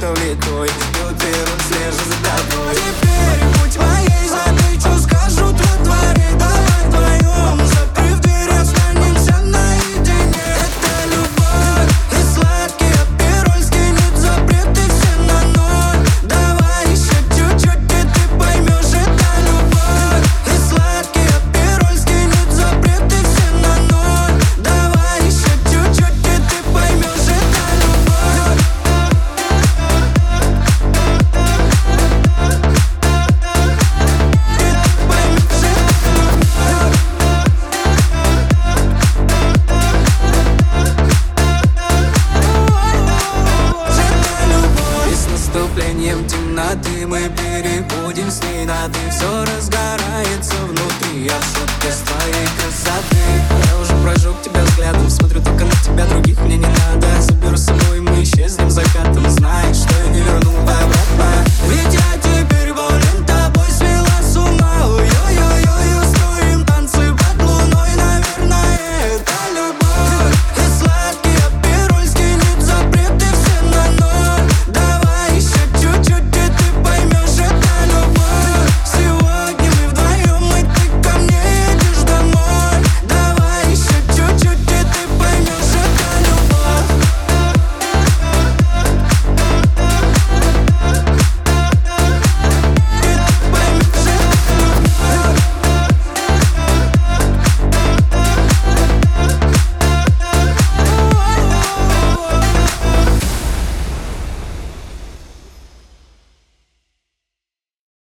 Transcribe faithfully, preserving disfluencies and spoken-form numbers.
что влитой, и утрирует слежу за тобой. Теперь будь моей, замечу, скажу, твори, давай вдвоем. Закрыв дверь, останемся наедине. Это любовь и сладкий апероль скинет запреты все на ноль. Давай еще чуть-чуть, и ты поймешь, это любовь и сладкий апероль скинет запреты все на ноль. Давай еще чуть-чуть, и ты поймешь, это любовь. И с наступлением темноты мы переходим с ней на ты. Все разгорается внутри, я в шоке с твоей красоты. Я уже прожег тебя взглядом, смотрю только на тебя, других мне не надо. Заберу с собой, мы исчезнем закатом.